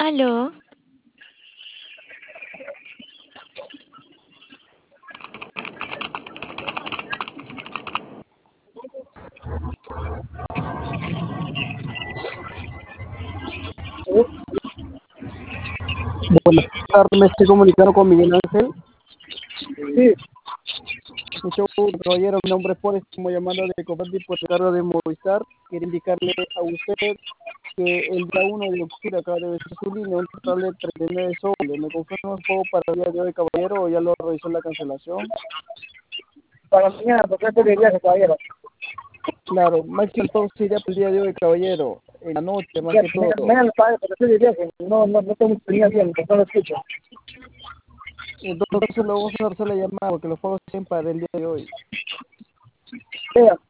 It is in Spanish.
Aló, Buenas tardes, me estoy comunicando con Miguel Ángel. Sí, Mucho gusto, caballero. Mi nombre es Paul, estamos llamando de Copati por el cargo de Movistar. Quiero indicarle a usted que el día 1 de octubre acaba de vencer su línea, un total de 39 soles. ¿Me confirma un poco para el día de hoy, caballero, o ya lo revisó la cancelación? para mañana, porque antes de viaje, caballero. Claro, máximo el pago sería para el día de hoy, caballero, en la noche más Ya, que todo. mañana lo pague, porque estoy de viaje. No tengo experiencia bien, porque no lo escucho. En todo caso, le vamos a hacer la llamada porque los pagos sean para el día de hoy. Vea,